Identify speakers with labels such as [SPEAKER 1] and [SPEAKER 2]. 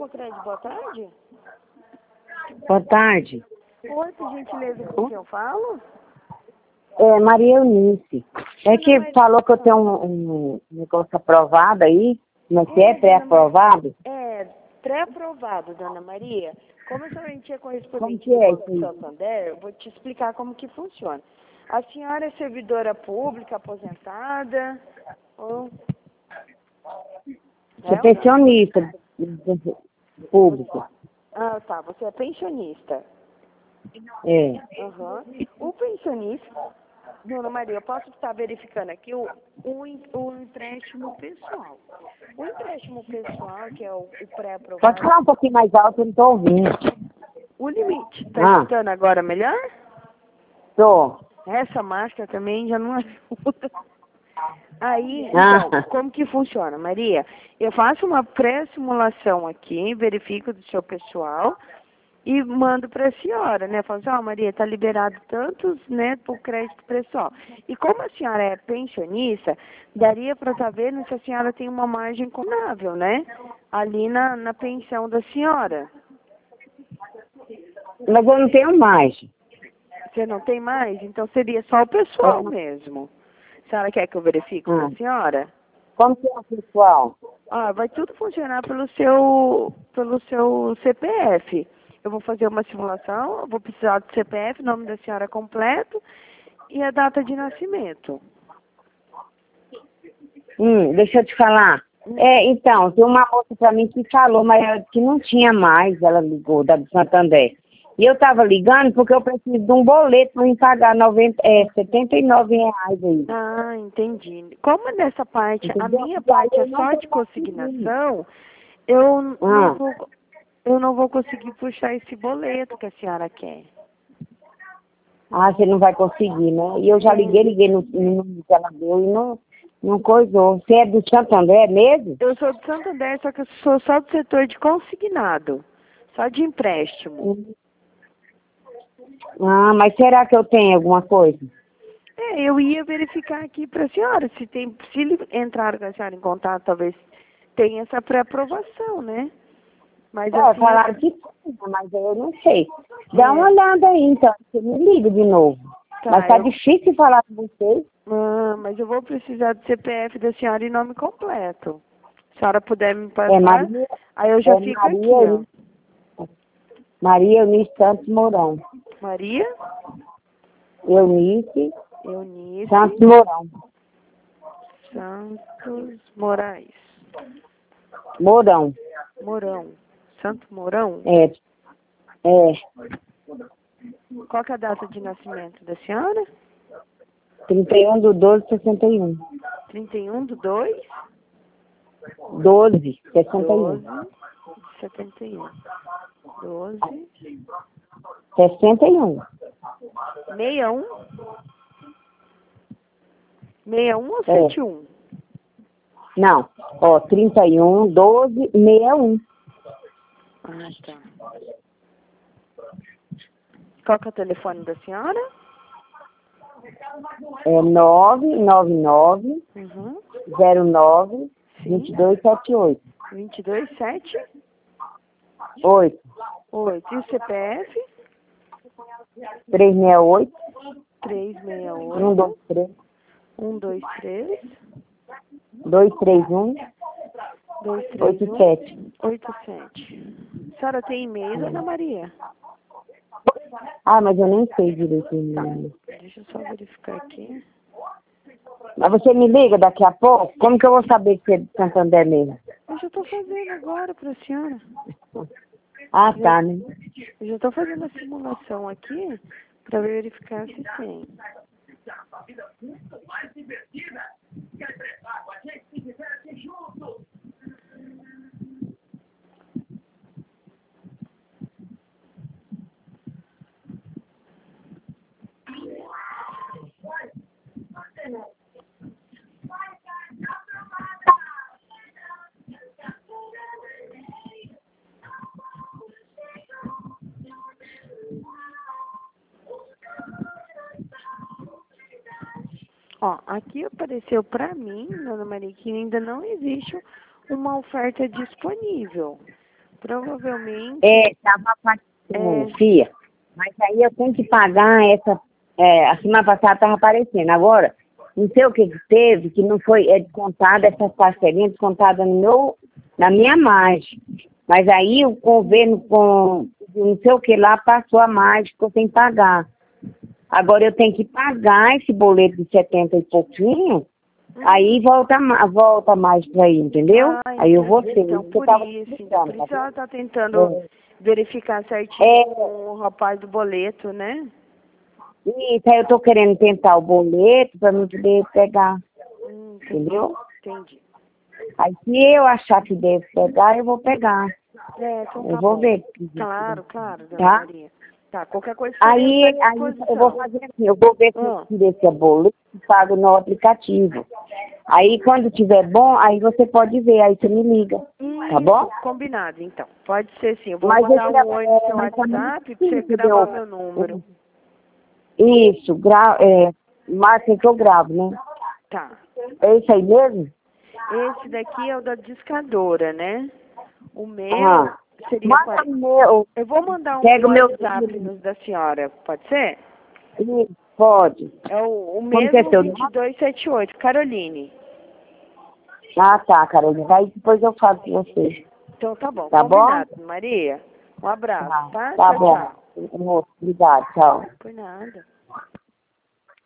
[SPEAKER 1] Crédito, boa tarde.
[SPEAKER 2] Boa tarde.
[SPEAKER 1] Oi, por gentileza, com quem eu falo?
[SPEAKER 2] É Maria Eunice. É que
[SPEAKER 1] Maria.
[SPEAKER 2] falou que eu tenho um negócio aprovado aí. Não sei, é
[SPEAKER 1] Dona
[SPEAKER 2] pré-aprovado?
[SPEAKER 1] É, pré-aprovado, Dona Maria. Como a senhora é
[SPEAKER 2] Como
[SPEAKER 1] correspondente
[SPEAKER 2] que
[SPEAKER 1] do
[SPEAKER 2] é
[SPEAKER 1] Banco
[SPEAKER 2] isso?
[SPEAKER 1] Santander, eu vou te explicar como que funciona. A senhora é servidora pública, aposentada? Ou...
[SPEAKER 2] Sou
[SPEAKER 1] É ou não?
[SPEAKER 2] pensionista público.
[SPEAKER 1] Ah, tá. Você é pensionista.
[SPEAKER 2] É.
[SPEAKER 1] Aham. O pensionista, Dona Maria, eu posso estar verificando aqui o empréstimo pessoal. O empréstimo pessoal, que é o
[SPEAKER 2] Pode
[SPEAKER 1] pré-aprovado,
[SPEAKER 2] falar um pouquinho mais alto, eu não estou ouvindo.
[SPEAKER 1] o limite. Tá
[SPEAKER 2] Ah,
[SPEAKER 1] escutando agora melhor?
[SPEAKER 2] tô.
[SPEAKER 1] Essa máscara também já não ajuda. Aí, então,
[SPEAKER 2] Ah,
[SPEAKER 1] como que funciona, Maria? Eu faço uma pré-simulação aqui, verifico do seu pessoal e mando para a senhora, né? Falo assim, ó, Maria, tá liberado tantos, né, por crédito pessoal. E como a senhora é pensionista, daria para estar vendo se a senhora tem uma margem contável, né? Ali na pensão da senhora.
[SPEAKER 2] mas eu não tenho mais.
[SPEAKER 1] Você não tem mais? Então seria só o pessoal mesmo. A senhora quer que eu verifique para a senhora?
[SPEAKER 2] Como que é o pessoal?
[SPEAKER 1] Ah, vai tudo funcionar pelo seu CPF. Eu vou fazer uma simulação, eu vou precisar do CPF, nome da senhora completo e a data de nascimento.
[SPEAKER 2] Deixa eu te falar. Então, tem uma moça pra mim que falou, mas ela disse que não tinha mais, ela ligou, da do Santander. E eu tava ligando porque eu preciso de um boleto para me pagar R$ 79 aí.
[SPEAKER 1] Ah, entendi. Como nessa parte, a
[SPEAKER 2] Entendeu?
[SPEAKER 1] minha
[SPEAKER 2] E aí
[SPEAKER 1] parte é
[SPEAKER 2] eu não
[SPEAKER 1] só
[SPEAKER 2] tô
[SPEAKER 1] de
[SPEAKER 2] conseguindo.
[SPEAKER 1] consignação, eu não
[SPEAKER 2] Ah,
[SPEAKER 1] vou, eu não vou conseguir puxar esse boleto que a senhora quer.
[SPEAKER 2] você não vai conseguir, né? E eu já liguei no número que ela deu e não coisou. Você é do Santander mesmo?
[SPEAKER 1] Eu sou de Santander, só que eu sou só do setor de consignado, só de empréstimo.
[SPEAKER 2] Mas será que eu tenho alguma coisa?
[SPEAKER 1] Eu ia verificar aqui para a senhora, se ele entrar com a senhora em contato, talvez tenha essa pré-aprovação, né? Mas assim,
[SPEAKER 2] Falaram que tinha, mas eu não sei. Dá uma olhada aí, então. Você me liga de novo. Mas tá difícil falar com vocês.
[SPEAKER 1] mas eu vou precisar do CPF da senhora e nome completo. Se a senhora puder me passar,
[SPEAKER 2] Maria,
[SPEAKER 1] aí eu já fico aqui, ó.
[SPEAKER 2] Maria Eunice Santos Mourão.
[SPEAKER 1] Maria
[SPEAKER 2] Eunice
[SPEAKER 1] Eunice
[SPEAKER 2] Santos Mourão.
[SPEAKER 1] Santos Moraes.
[SPEAKER 2] Mourão.
[SPEAKER 1] Mourão. Santo Mourão?
[SPEAKER 2] É.
[SPEAKER 1] Qual que é a data de nascimento da senhora?
[SPEAKER 2] 31/12/61.
[SPEAKER 1] 31/2?
[SPEAKER 2] 12/61.
[SPEAKER 1] 12/71. 12.
[SPEAKER 2] 61.
[SPEAKER 1] 61? 61 ou 71?
[SPEAKER 2] Não. 31/12/61.
[SPEAKER 1] Ah, tá. Qual que é o telefone da senhora?
[SPEAKER 2] 999 09 2278.
[SPEAKER 1] 227?
[SPEAKER 2] 8.
[SPEAKER 1] 8. E o CPF?
[SPEAKER 2] 368
[SPEAKER 1] 368
[SPEAKER 2] 123
[SPEAKER 1] 123
[SPEAKER 2] 231
[SPEAKER 1] 231
[SPEAKER 2] 87.
[SPEAKER 1] 87. A senhora tem e-mail, Dona Maria?
[SPEAKER 2] Mas eu nem sei direito o e-mail.
[SPEAKER 1] Deixa eu só verificar aqui.
[SPEAKER 2] Mas você me liga daqui a pouco? Como que eu vou saber que você é de Santander mesmo?
[SPEAKER 1] Eu já estou fazendo agora para a senhora.
[SPEAKER 2] Tá, né?
[SPEAKER 1] Eu já estou fazendo a simulação aqui para verificar se tem. Aqui apareceu para mim, Dona Maria, que ainda não existe uma oferta disponível. Provavelmente.
[SPEAKER 2] Tava aparecendo, Fia. Mas aí eu tenho que pagar essa. A semana passada estava aparecendo. Agora, não sei o que teve, que não foi descontada, essas parcelinhas descontadas na minha margem. Mas aí o governo, com não sei o que lá, passou a margem que eu tenho que pagar. Agora eu tenho que pagar esse boleto de 70 e pouquinho, aí volta mais para aí, entendeu? Aí eu vou ter.
[SPEAKER 1] Então, por isso. Então, por isso ela está tentando verificar certinho com o rapaz do boleto, né?
[SPEAKER 2] Isso, aí eu tô querendo tentar o boleto para me poder pegar, entendeu?
[SPEAKER 1] Entendi.
[SPEAKER 2] Aí se eu achar que devo pegar, eu vou pegar.
[SPEAKER 1] Então tá
[SPEAKER 2] eu vou
[SPEAKER 1] bom.
[SPEAKER 2] ver.
[SPEAKER 1] Claro, dona
[SPEAKER 2] Tá?
[SPEAKER 1] Maria. Tá, qualquer coisa
[SPEAKER 2] Aí eu vou fazer assim, eu vou ver se eu tiro esse boleto e pago no aplicativo. Aí quando tiver bom, aí você pode ver, aí você me liga. Tá bom?
[SPEAKER 1] Combinado, então. Pode ser sim. Eu vou
[SPEAKER 2] Mas
[SPEAKER 1] mandar um oi no seu
[SPEAKER 2] mas tá muito
[SPEAKER 1] WhatsApp pra você
[SPEAKER 2] difícil,
[SPEAKER 1] gravar meu número.
[SPEAKER 2] Isso, marca que eu gravo, né?
[SPEAKER 1] Tá.
[SPEAKER 2] É isso aí mesmo?
[SPEAKER 1] Esse daqui é o da discadora, né? O meu seria...
[SPEAKER 2] Manda o meu.
[SPEAKER 1] Eu vou mandar um
[SPEAKER 2] Pega o meu
[SPEAKER 1] WhatsApp no da senhora, pode ser?
[SPEAKER 2] Isso, pode.
[SPEAKER 1] É o
[SPEAKER 2] Como que é
[SPEAKER 1] mesmo
[SPEAKER 2] seu nome?
[SPEAKER 1] 2278, Caroline.
[SPEAKER 2] Ah, tá, Carolina. Aí depois eu falo com você.
[SPEAKER 1] Então tá bom,
[SPEAKER 2] Tá
[SPEAKER 1] combinado,
[SPEAKER 2] bom?
[SPEAKER 1] Maria. Um abraço, tá?
[SPEAKER 2] Tá
[SPEAKER 1] Tchau,
[SPEAKER 2] bom.
[SPEAKER 1] tchau.
[SPEAKER 2] Obrigado, tchau.
[SPEAKER 1] Por nada.